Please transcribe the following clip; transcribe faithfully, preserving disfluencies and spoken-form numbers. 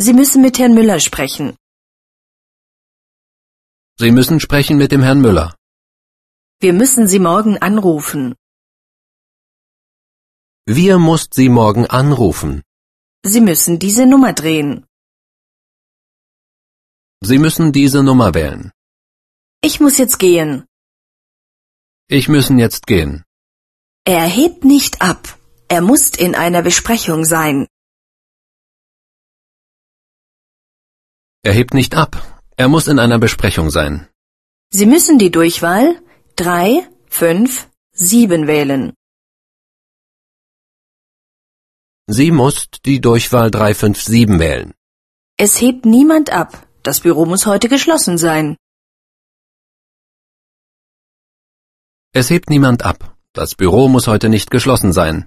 Sie müssen mit Herrn Müller sprechen. Sie müssen sprechen mit dem Herrn Müller. Wir müssen Sie morgen anrufen. Wir musst Sie morgen anrufen. Sie müssen diese Nummer drehen. Sie müssen diese Nummer wählen. Ich muss jetzt gehen. Ich müssen jetzt gehen. Er hebt nicht ab. Er muss in einer Besprechung sein. Er hebt nicht ab. Er muss in einer Besprechung sein. Sie müssen die Durchwahl drei, fünf, sieben wählen. Sie musst die Durchwahl drei fünf sieben wählen. Es hebt niemand ab. Das Büro muss heute geschlossen sein. Es hebt niemand ab. Das Büro muss heute nicht geschlossen sein.